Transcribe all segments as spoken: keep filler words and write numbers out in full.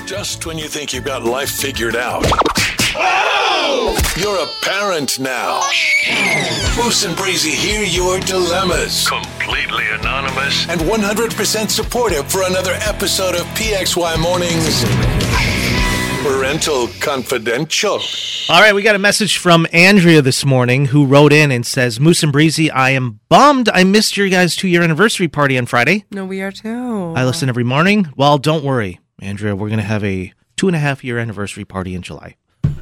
Just when you think you've got life figured out. Oh! You're a parent now. Moose and Breezy hear your dilemmas. Completely anonymous. And one hundred percent supportive for another episode of P X Y Mornings Parental Confidential. All right, we got a message from Andrea this morning who wrote in and says, Moose and Breezy, I am bummed I missed your guys' two-year anniversary party on Friday. No, we are too. I listen every morning. Well, don't worry, Andrea. We're going to have a two-and-a-half-year anniversary party in July.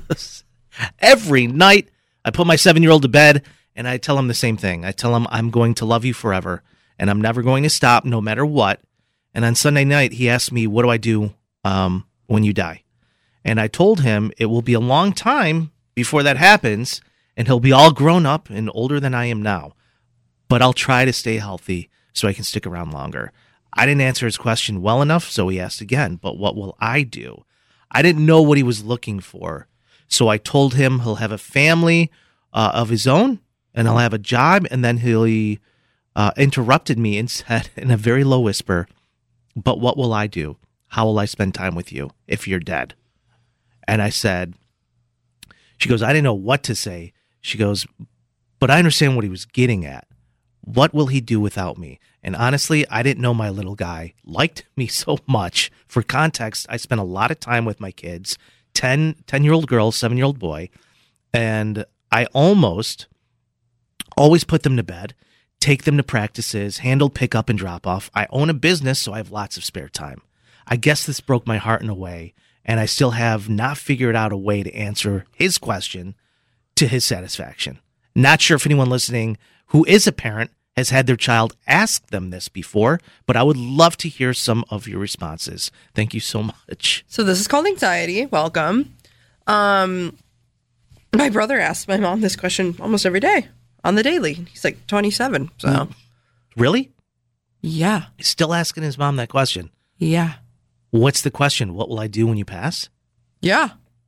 Every night, I put my seven-year-old to bed, and I tell him the same thing. I tell him I'm going to love you forever, and I'm never going to stop no matter what. And on Sunday night, he asked me, what do I do um, when you die? And I told him it will be a long time before that happens, and he'll be all grown up and older than I am now. But I'll try to stay healthy so I can stick around longer. I didn't answer his question well enough, so he asked again, but what will I do? I didn't know what he was looking for. So I told him he'll have a family uh, of his own, and he'll have a job, and then he uh, interrupted me and said in a very low whisper, but what will I do? How will I spend time with you if you're dead? And I said, she goes, I didn't know what to say. She goes, but I understand what he was getting at. What will he do without me? And honestly, I didn't know my little guy liked me so much. For context, I spent a lot of time with my kids, ten, ten-year-old girl, seven-year-old boy, and I almost always put them to bed, take them to practices, handle pickup and drop off. I own a business, so I have lots of spare time. I guess this broke my heart in a way, and I still have not figured out a way to answer his question to his satisfaction. Not sure if anyone listening who is a parent has had their child ask them this before, but I would love to hear some of your responses. Thank you so much. So this is called anxiety. Welcome. Um, my brother asks my mom this question almost every day on the daily. He's like twenty-seven. So Really? Yeah. He's still asking his mom that question. Yeah. What's the question? What will I do when you pass? Yeah.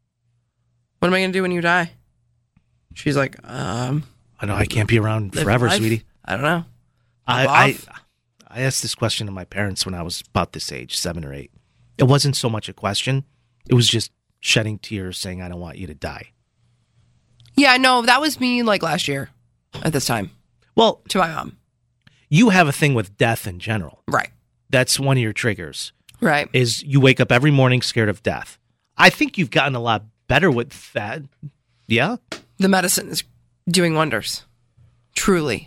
What am I going to do when you die? She's like, um... I know I can't be around forever, life? sweetie. I don't know. I, I I asked this question to my parents when I was about this age, seven or eight. It wasn't so much a question. It was just shedding tears saying, I don't want you to die. Yeah, no, that was me like last year at this time. Well, to my mom. You have a thing with death in general. Right. That's one of your triggers. Right. Is you wake up every morning scared of death. I think you've gotten a lot better with that. Yeah? The medicine is doing wonders. Truly.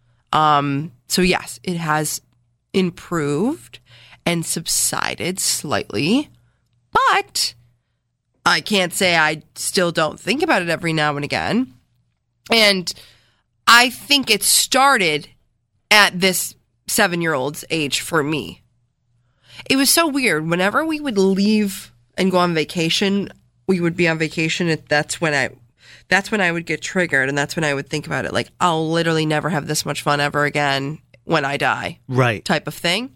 Um, so yes, it has improved and subsided slightly, but I can't say I still don't think about it every now and again. And I think it started at this seven-year-old's age for me. It was so weird. Whenever we would leave and go on vacation, we would be on vacation. And that's when I, that's when I would get triggered, and that's when I would think about it. Like, I'll literally never have this much fun ever again when I die. Right. Type of thing.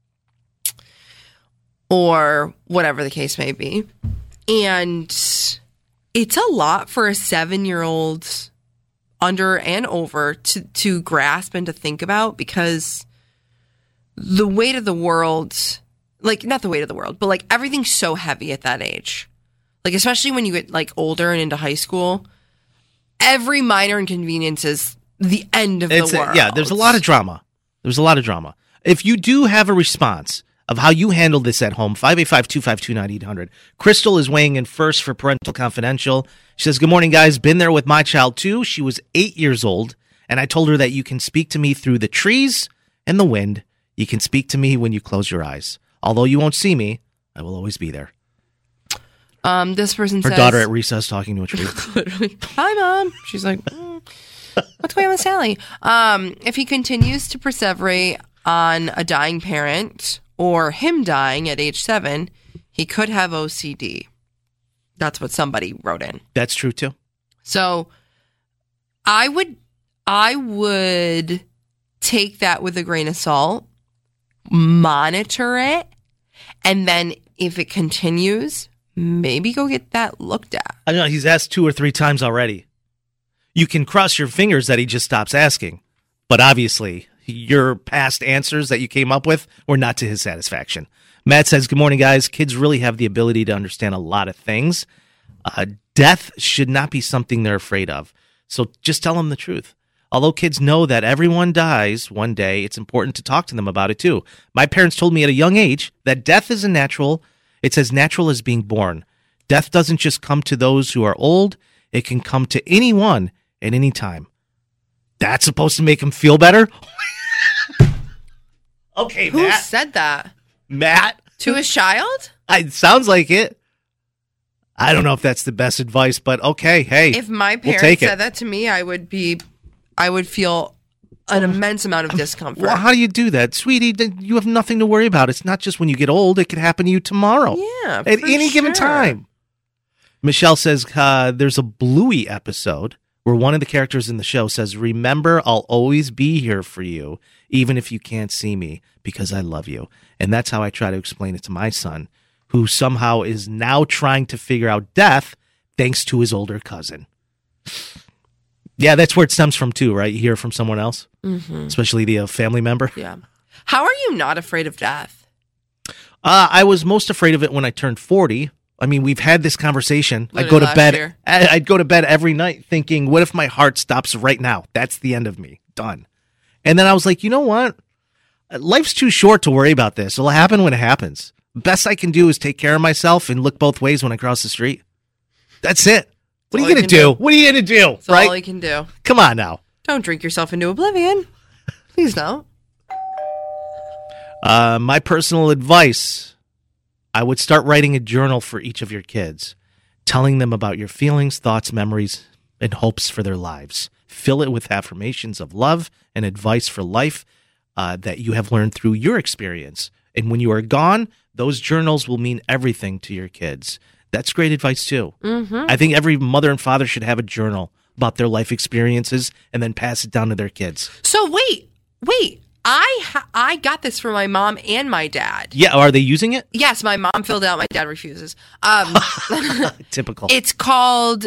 Or whatever the case may be. And it's a lot for a seven-year-old under and over to, to grasp and to think about, because the weight of the world, like, not the weight of the world, but like everything's so heavy at that age. Like, especially when you get like older and into high school, every minor inconvenience is the end of it's the a, world. Yeah, there's a lot of drama. There's a lot of drama. If you do have a response of how you handled this at home, five eight five, two five two, nine eight hundred. Crystal is weighing in first for Parental Confidential. She says, good morning, guys. Been there with my child, too. She was eight years old, and I told her that you can speak to me through the trees and the wind. You can speak to me when you close your eyes. Although you won't see me, I will always be there. Um, this person Her says... daughter at recess talking to a tree. Literally, hi, Mom. She's like, mm, what's going on with Sally? Um, if he continues to perseverate on a dying parent or him dying at age seven, he could have O C D. That's what somebody wrote in. That's true, too. So I would, I would take that with a grain of salt, monitor it, and then if it continues, maybe go get that looked at. I know he's asked two or three times already. You can cross your fingers that he just stops asking, but obviously your past answers that you came up with were not to his satisfaction. Matt says, good morning, guys. Kids really have the ability to understand a lot of things. Uh, death should not be something they're afraid of. So just tell them the truth. Although kids know that everyone dies one day, it's important to talk to them about it too. My parents told me at a young age that death is a natural. It's as natural as being born. Death doesn't just come to those who are old. It can come to anyone at any time. That's supposed to make them feel better? Okay, Who Matt. said that? Matt? To his child? It sounds like it. I don't know if that's the best advice, but okay, hey. If my we'll parents take it. said that to me, I would be, I would feel an immense amount of discomfort. Well, how do you do that? Sweetie, then you have nothing to worry about. It's not just when you get old. It could happen to you tomorrow. Yeah, At for any given sure. time. Michelle says uh, there's a Bluey episode where one of the characters in the show says, remember, I'll always be here for you, even if you can't see me, because I love you. And that's how I try to explain it to my son, who somehow is now trying to figure out death thanks to his older cousin. Yeah, that's where it stems from too, right? You hear from someone else, mm-hmm. especially the uh, family member. Yeah. How are you not afraid of death? Uh, I was most afraid of it when I turned forty. I mean, we've had this conversation. Literally I'd go to last bed. year. I- I'd go to bed every night thinking, what if my heart stops right now? That's the end of me. Done. And then I was like, you know what? Life's too short to worry about this. It'll happen when it happens. Best I can do is take care of myself and look both ways when I cross the street. That's it. What all are you you going to can do? do. What are you going to do? That's Right? all you can do. Come on now. Don't drink yourself into oblivion. Please don't. Uh, my personal advice, I would start writing a journal for each of your kids, telling them about your feelings, thoughts, memories, and hopes for their lives. Fill it with affirmations of love and advice for life uh, that you have learned through your experience. And when you are gone, those journals will mean everything to your kids. That's great advice, too. Mm-hmm. I think every mother and father should have a journal about their life experiences and then pass it down to their kids. So wait, wait. I ha- I got this from my mom and my dad. Yeah, are they using it? Yes, my mom filled it out. My dad refuses. Um, Typical. it's called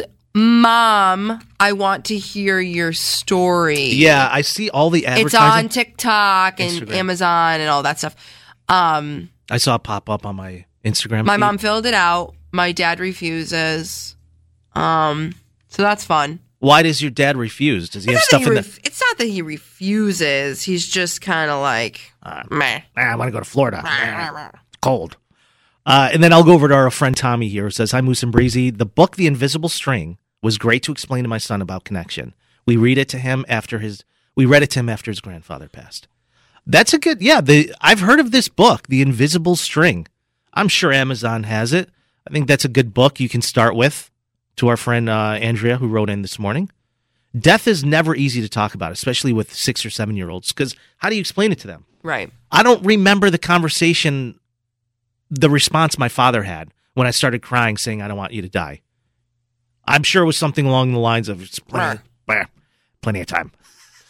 Mom, I Want to Hear Your Story. Yeah, I see all the advertising. It's on TikTok and Instagram. Amazon and all that stuff. Um, I saw it pop up on my Instagram my feed. mom filled it out. My dad refuses. Um, so that's fun. Why does your dad refuse? Does he have It's not stuff that in he the... ref- It's not that he refuses. He's just kind of like, meh. Ah, I want to go to Florida. Nah, it's cold. Uh, and then I'll go over to our friend Tommy here, who says, hi, Moose and Breezy. The book, The Invisible String, was great to explain to my son about connection. We read it to him after his... We read it to him after his grandfather passed. That's a good... Yeah, the I've heard of this book, The Invisible String. I'm sure Amazon has it. I think that's a good book you can start with. To our friend uh, Andrea, who wrote in this morning. Death is never easy to talk about, especially with six or seven year olds, because how do you explain it to them? Right. I don't remember the conversation, the response my father had when I started crying saying, I don't want you to die. I'm sure it was something along the lines of, it's plenty, plenty of time.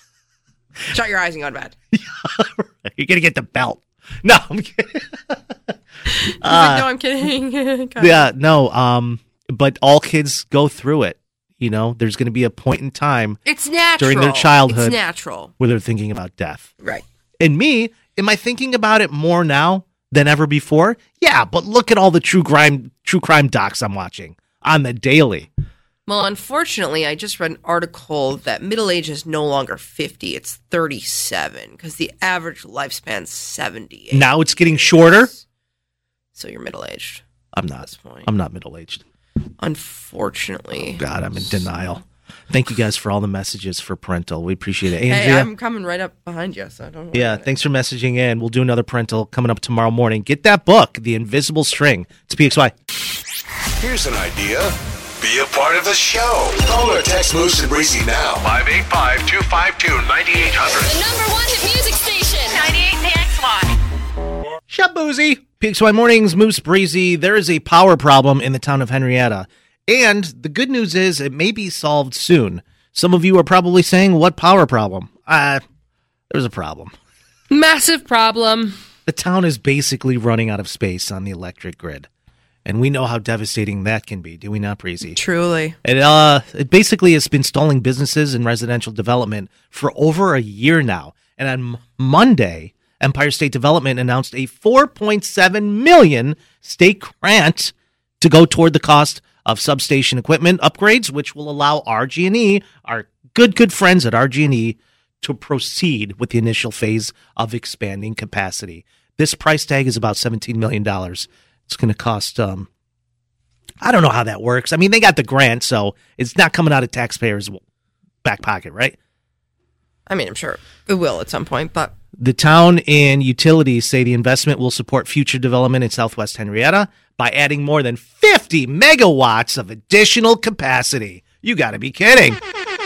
Shut your eyes and go to bed. You're going to get the belt. No, I'm kidding. He's like, no, I'm kidding. God. Yeah, no, um... But all kids go through it. You know, there's going to be a point in time It's natural. during their childhood It's natural. where they're thinking about death. Right. And me, am I thinking about it more now than ever before? Yeah, but look at all the true crime true crime docs I'm watching on the daily. Well, unfortunately, I just read an article that middle age is no longer fifty. It's thirty-seven because the average lifespan's seventy. Now it's getting shorter. So you're middle-aged. I'm at not. this point. I'm not middle-aged. Unfortunately. God, I'm in denial. Thank you guys for all the messages for parental. We appreciate it. Hey, Andrea, I'm coming right up behind you, so I don't know. yeah, thanks for messaging in. We'll do another parental coming up tomorrow morning. Get that book, The Invisible String. It's P X Y. Here's an idea. Be a part of the show. Call or text Moose and Breezy now. five eight five, two five two, nine eight zero zero. The number one hit music station. ninety-eight P X Y. Shut boozy. P X Y Mornings, Moose Breezy. There is a power problem in the town of Henrietta. And the good news is it may be solved soon. Some of you are probably saying, what power problem? Uh, there's a problem. Massive problem. The town is basically running out of space on the electric grid. And we know how devastating that can be, do we not, Breezy? Truly. It, uh, it basically has been stalling businesses and residential development for over a year now. And on Monday, Empire State Development announced a four point seven million dollars state grant to go toward the cost of substation equipment upgrades, which will allow R G and E, our good, good friends at R G and E, to proceed with the initial phase of expanding capacity. This price tag is about seventeen million dollars. It's going to cost, um, I don't know how that works. I mean, they got the grant, so it's not coming out of taxpayers' back pocket, right? I mean, I'm sure it will at some point, but... The town and utilities say the investment will support future development in Southwest Henrietta by adding more than fifty megawatts of additional capacity. You got to be kidding.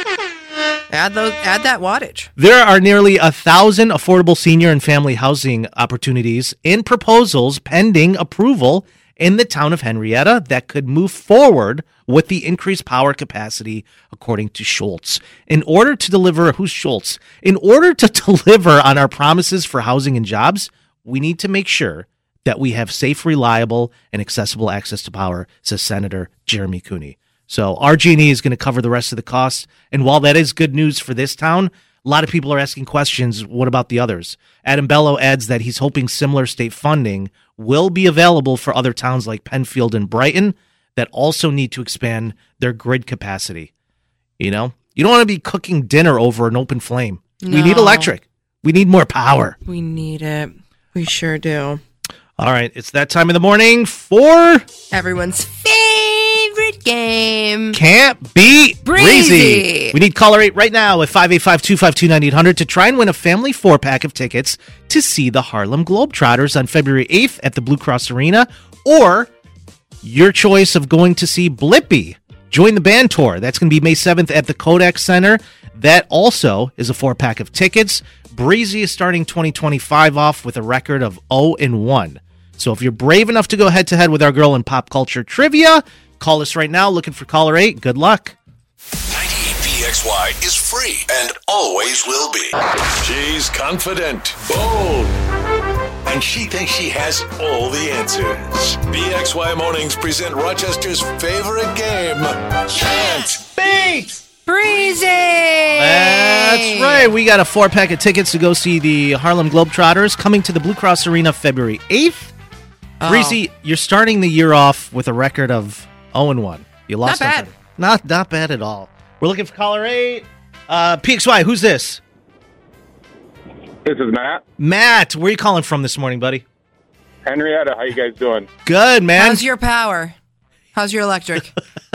Add those, add that wattage. There are nearly a thousand affordable senior and family housing opportunities in proposals pending approval in the town of Henrietta that could move forward with the increased power capacity, according to Schultz. In order to deliver, who's Schultz? In order to deliver on our promises for housing and jobs, we need to make sure that we have safe, reliable, and accessible access to power, says Senator Jeremy Cooney. So R G and E is going to cover the rest of the costs. And while that is good news for this town, a lot of people are asking questions. What about the others? Adam Bello adds that he's hoping similar state funding will be available for other towns like Penfield and Brighton that also need to expand their grid capacity. You know, you don't want to be cooking dinner over an open flame. No. We need electric. We need more power. We need it. We sure do. All right. It's that time of the morning for everyone's favorite game. Can't Beat Breezy. Breezy. We need caller eight right now at five eight five, two five two, nine eight hundred to try and win a family four-pack of tickets to see the Harlem Globetrotters on February eighth at the Blue Cross Arena, or your choice of going to see Blippi. Join the band tour. That's going to be May seventh at the Kodak Center. That also is a four-pack of tickets. Breezy is starting twenty twenty-five off with a record of oh and one. So if you're brave enough to go head-to-head with our girl in pop culture trivia, call us right now, looking for caller eight. Good luck. ninety-eight P X Y is free and always will be. She's confident, bold, and she thinks she has all the answers. B X Y Mornings present Rochester's favorite game, Can't Beat Breezy! That's right. We got a four-pack of tickets to go see the Harlem Globetrotters coming to the Blue Cross Arena February eighth. Oh. Breezy, you're starting the year off with a record of oh and one. You lost Not bad. on February. Not, not bad at all. We're looking for caller eight. Uh, P X Y, who's this? This is Matt. Matt, where are you calling from this morning, buddy? Henrietta, how you guys doing? Good, man. How's your power? How's your electric?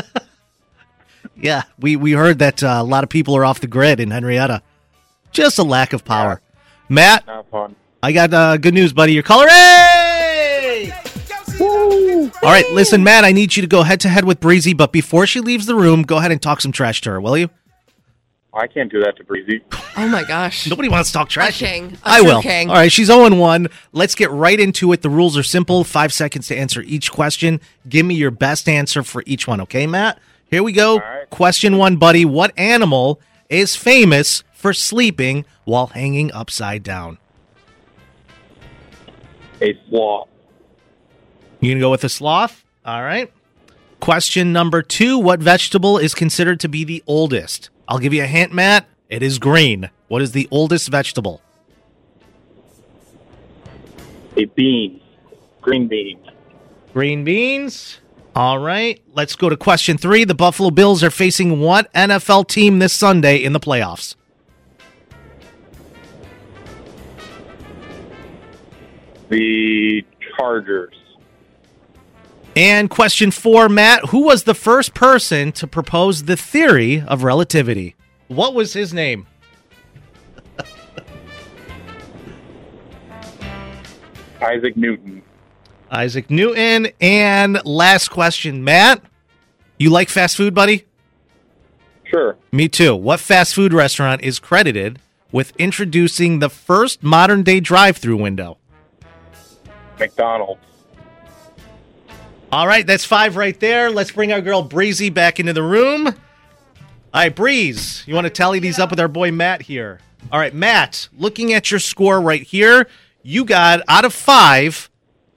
Yeah, we, we heard that uh, a lot of people are off the grid in Henrietta. Just a lack of power. Matt, Not fun. I got uh, good news, buddy. You're caller eight! Woo! All right, listen, Matt, I need you to go head-to-head with Breezy, but before she leaves the room, go ahead and talk some trash to her, will you? I can't do that to Breezy. Oh my gosh. Nobody wants to talk trash. A king. A I true will. king. All right, she's oh and one. Let's get right into it. The rules are simple. Five seconds to answer each question. Give me your best answer for each one, okay, Matt? Here we go. right. Question one, buddy. What animal is famous for sleeping while hanging upside down? A sloth. You gonna go with the sloth? All right. Question number two. What vegetable is considered to be the oldest? I'll give you a hint, Matt. It is green. What is the oldest vegetable? A bean. Green bean. Green beans. All right. Let's go to question three. The Buffalo Bills are facing what N F L team this Sunday in the playoffs? The Chargers. And question four, Matt, who was the first person to propose the theory of relativity? What was his name? Isaac Newton. Isaac Newton. And last question, Matt, you like fast food, buddy? Sure. Me too. What fast food restaurant is credited with introducing the first modern-day drive-through window? McDonald's. All right, that's five right there. Let's bring our girl Breezy back into the room. All right, Breeze, you want to tally these up with our boy Matt here? All right, Matt, looking at your score right here, you got out of five,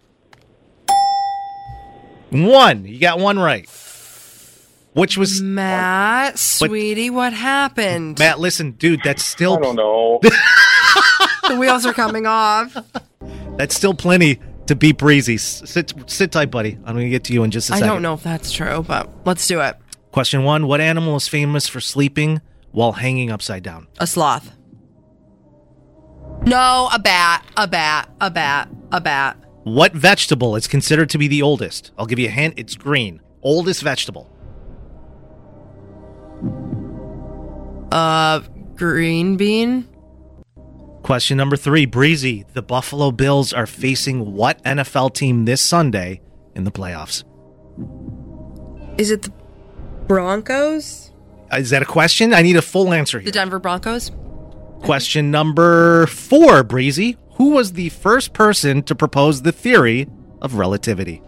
one. You got one right. Which was Matt, sweetie, what happened? Matt, listen, dude, that's still I don't know. The wheels are coming off. That's still plenty to beat Breezy. S- Sit, sit tight, buddy. I'm going to get to you in just a I second. don't know if that's true, but let's do it. Question one. What animal is famous for sleeping while hanging upside down? A sloth. No, a bat, a bat, a bat, a bat. What vegetable is considered to be the oldest? I'll give you a hint. It's green. Oldest vegetable. Uh, green bean. Question number three. Breezy, the Buffalo Bills are facing what N F L team this Sunday in the playoffs? Is it the Broncos? Is that a question? I need a full answer here. The Denver Broncos? Question number four, Breezy. Who was the first person to propose the theory of relativity?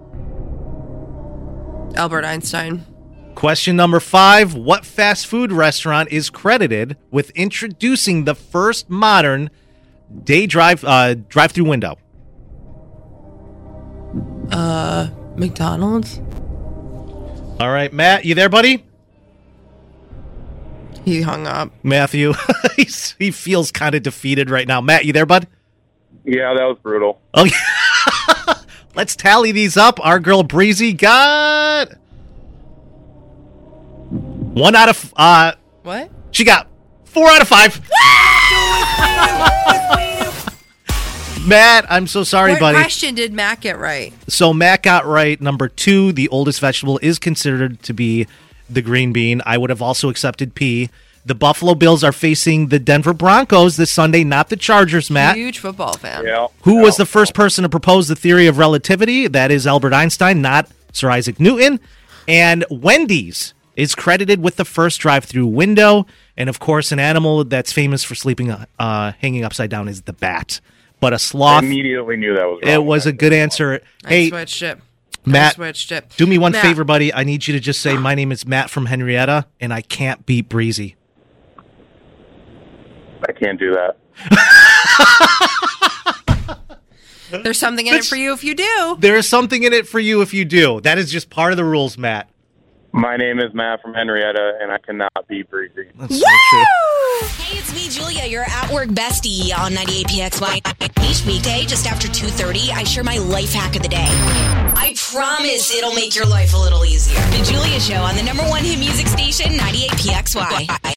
Albert Einstein. Question number five. What fast food restaurant is credited with introducing the first modern day drive uh, drive-through window? Uh, McDonald's? All right, Matt, you there, buddy? He hung up. Matthew, he's, he feels kind of defeated right now. Matt, you there, bud? Yeah, that was brutal. Okay. Let's tally these up. Our girl Breezy got one out of uh What? she got four out of five. Matt, I'm so sorry, What buddy. question did Matt get right? So Matt got right. Number two, the oldest vegetable is considered to be the green bean. I would have also accepted P. The Buffalo Bills are facing the Denver Broncos this Sunday, not the Chargers, Matt. Huge football fan. Yeah. Who was Yeah. the first person to propose the theory of relativity? That is Albert Einstein, not Sir Isaac Newton. And Wendy's is credited with the first drive-through window. And, of course, an animal that's famous for sleeping uh, hanging upside down is the bat. But a I sloth, immediately knew that was wrong. it was a good answer. I Hey, switched it. Matt, I switched it. do me one Matt, favor, buddy. I need you to just say, my name is Matt from Henrietta, and I can't beat Breezy. I can't do that. There's something in it for you if you do. There is something in it for you if you do. That is just part of the rules, Matt. My name is Matt from Henrietta, and I cannot be Breezy. That's so true. Hey, it's me, Julia, your at-work bestie on ninety-eight P X Y. Each weekday, just after two thirty, I share my life hack of the day. I promise it'll make your life a little easier. The Julia Show on the number one hit music station, ninety-eight P X Y.